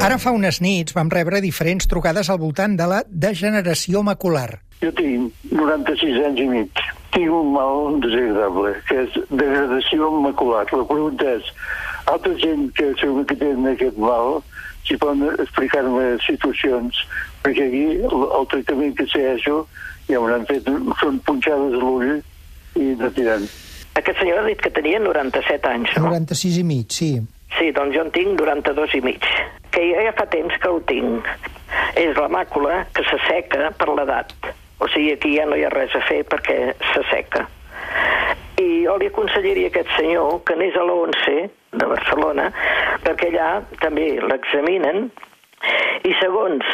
Ara fa unes nits vam rebre diferents trucades al voltant de la degeneració macular. Jo tinc 96 anys i mig. Tinc un mal desagradable, que és degradació macular. La pregunta és, altra gent que segur que tenen aquest mal, si poden explicar-me situacions, perquè aquí el tractament que segueixo ja m'han fet, són punxades a l'ull i no tirant. Aquest senyor ha dit que tenia 97 anys, no? 96 i mig, sí. Sí, doncs jo en tinc 92 i mig, que ja fa temps que ho tinc. És la màcula que s'asseca per l'edat. O sigui, aquí ja no hi ha res a fer perquè s'asseca. I jo li aconsellaria a aquest senyor que anés a l'ONCE de Barcelona, perquè allà també l'examinen i segons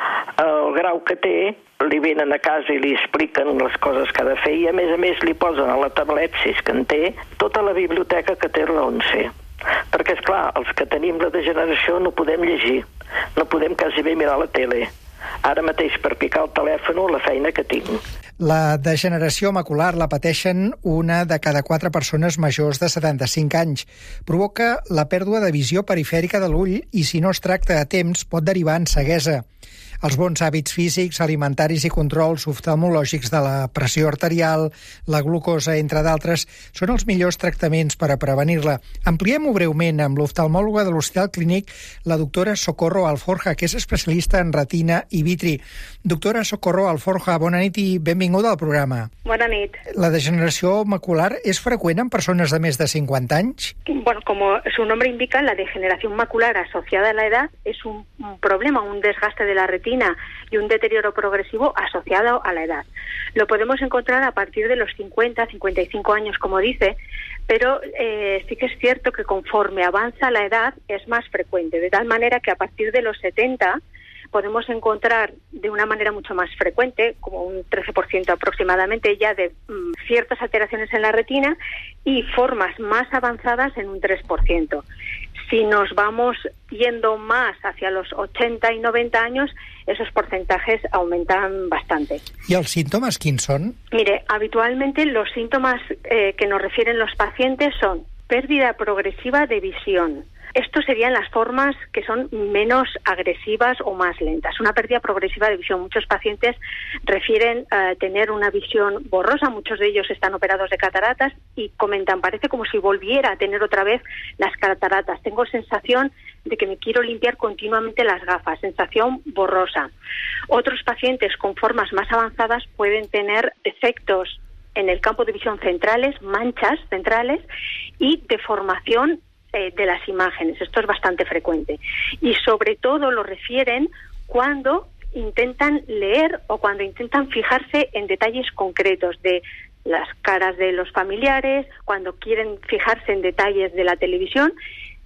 el grau que té, li venen a casa i li expliquen les coses que ha de fer i a més li posen a la tablet, si és que en té, tota la biblioteca que té l'ONCE. Perquè, esclar, els que tenim la degeneració no podem llegir, no podem quasi bé mirar la tele. Ara mateix, per picar el telèfon, la feina que tinc. La degeneració macular la pateixen una de cada 4 persones majors de 75 anys. Provoca la pèrdua de visió perifèrica de l'ull i, si no es tracta a temps, pot derivar en ceguesa. Els bons hàbits físics, alimentaris i controls oftalmològics de la pressió arterial, la glucosa, entre d'altres, són els millors tractaments per a prevenir-la. Ampliem-ho breument amb l'oftalmòloga de l'Hospital Clínic, la doctora Socorro Alforja, que és especialista en retina i vitri. Doctora Socorro Alforja, bona nit i benvinguda al programa. Bona nit. La degeneració macular és freqüent en persones de més de 50 anys? Bueno, como su nombre indica, la degeneración macular asociada a la edad es un problema, un desgaste de la retina y un deterioro progresivo asociado a la edad. Lo podemos encontrar a partir de los 50, 55 años, como dice, pero sí que es cierto que conforme avanza la edad es más frecuente, de tal manera que a partir de los 70 podemos encontrar de una manera mucho más frecuente, como un 13% aproximadamente, ya de ciertas alteraciones en la retina y formas más avanzadas en un 3%. Si nos vamos yendo más hacia los 80 y 90 años, esos porcentajes aumentan bastante. ¿Y els símptomes quins són? Mire, habitualmente los síntomas que nos refieren los pacientes son pérdida progresiva de visión. Estos serían las formas que son menos agresivas o más lentas. Una pérdida progresiva de visión. Muchos pacientes refieren tener una visión borrosa. Muchos de ellos están operados de cataratas y comentan, parece como si volviera a tener otra vez las cataratas. Tengo sensación de que me quiero limpiar continuamente las gafas. Sensación borrosa. Otros pacientes con formas más avanzadas pueden tener defectos en el campo de visión centrales, manchas centrales y deformación de las imágenes. Esto es bastante frecuente. Y sobre todo lo refieren cuando intentan leer o cuando intentan fijarse en detalles concretos de las caras de los familiares, cuando quieren fijarse en detalles de la televisión.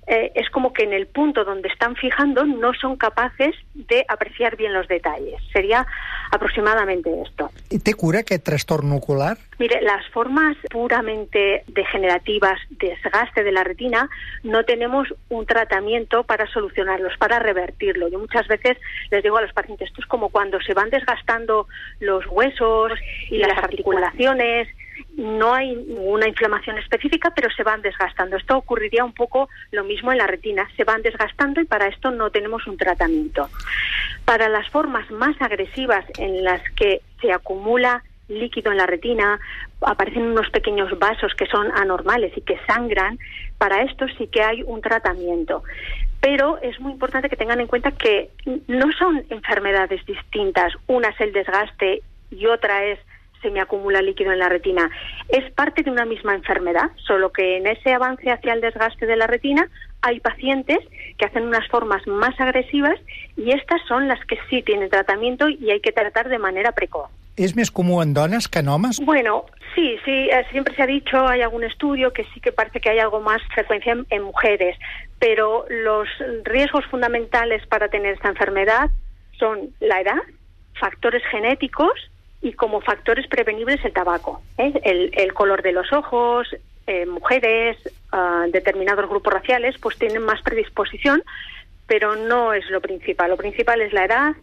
Es como que en el punto donde están fijando no son capaces de apreciar bien los detalles. Sería aproximadamente esto. I té cura aquest trastorn ocular? Mire, las formas puramente degenerativas, desgaste de la retina, no tenemos un tratamiento para solucionarlos, para revertirlo. Yo muchas veces les digo a los pacientes, esto es como cuando se van desgastando los huesos y las articulaciones. No hay ninguna inflamación específica, pero se van desgastando. Esto ocurriría un poco lo mismo en la retina. Se van desgastando y para esto no tenemos un tratamiento. Para las formas más agresivas en las que se acumula líquido en la retina, aparecen unos pequeños vasos que son anormales y que sangran, para esto sí que hay un tratamiento. Pero es muy importante que tengan en cuenta que no son enfermedades distintas. Una es el desgaste y otra es se me acumula líquido en la retina. Es parte de una misma enfermedad, solo que en ese avance hacia el desgaste de la retina hay pacientes que hacen unas formas más agresivas y estas son las que sí tienen tratamiento y hay que tratar de manera precoz. És més comú en dones que en homes? Bueno, sí, siempre se ha dicho, hay algún estudio que sí que parece que hay algo más frecuencia en mujeres, pero los riesgos fundamentales para tener esta enfermedad son la edad, factores genéticos y como factores prevenibles el tabaco, el color de los ojos, mujeres, determinados grupos raciales, pues tienen más predisposición, pero no es lo principal. Lo principal es la edad,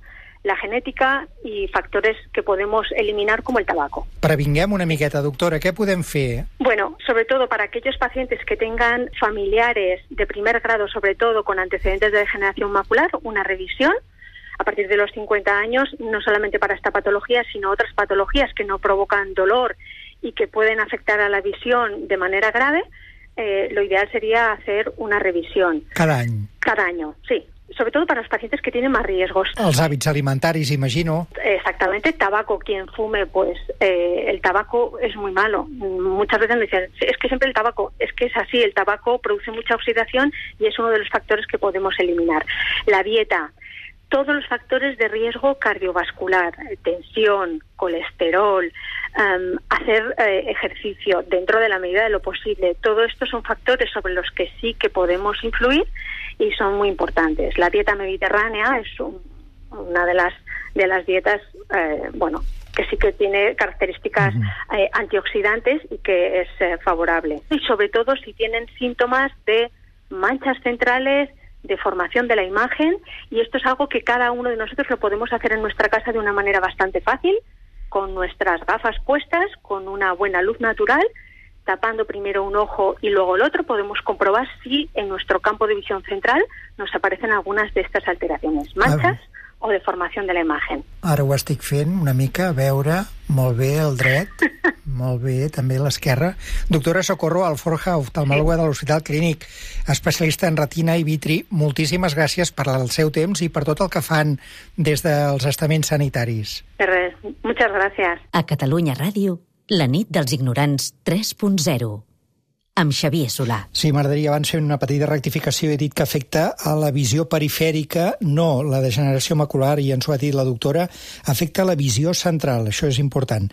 la genética y factores que podemos eliminar como el tabaco. Previnguem una miqueta, doctora, què podem fer? Bueno, sobre todo para aquellos pacientes que tengan familiares de primer grado, sobre todo con antecedentes de degeneración macular, una revisión a partir de los 50 años, no solamente para esta patología, sino otras patologías que no provocan dolor y que pueden afectar a la visión de manera grave. Lo ideal sería hacer una revisión. Cada any? Cada año, sí. Sobre todo para los pacientes que tienen más riesgos. Els hàbits alimentaris, imagino. Exactamente. Tabaco, quien fume, pues el tabaco es muy malo. Muchas veces me dicen, es que siempre el tabaco, es que es así, el tabaco produce mucha oxidación y es uno de los factores que podemos eliminar. La dieta, todos los factores de riesgo cardiovascular, tensión, colesterol, hacer ejercicio dentro de la medida de lo posible. Todo esto son factores sobre los que sí que podemos influir y son muy importantes. La dieta mediterránea es una de las dietas, que sí que tiene características antioxidantes y que es favorable. Y sobre todo si tienen síntomas de manchas centrales, de formación de la imagen, y esto es algo que cada uno de nosotros lo podemos hacer en nuestra casa de una manera bastante fácil, con nuestras gafas puestas, con una buena luz natural, tapando primero un ojo y luego el otro. Podemos comprobar si en nuestro campo de visión central nos aparecen algunas de estas alteraciones, manchas o deformación de la imagen. Ara ho estic fent una mica, a veure, molt bé el dret, molt bé, també l'esquerra. Doctora Socorro Alforja, oftalmòloga de l'Hospital Clínic, especialista en retina i vitri, moltíssimes gràcies per el seu temps i per tot el que fan des dels estaments sanitaris. De res, muchas gracias. A Catalunya Ràdio, la nit dels ignorants 3.0. Amb Xavier Solà. Sí, m'agradaria abans fer una petita rectificació. He dit que afecta a la visió perifèrica, no la degeneració macular, i ens ho ha dit la doctora, afecta la visió central, això és important.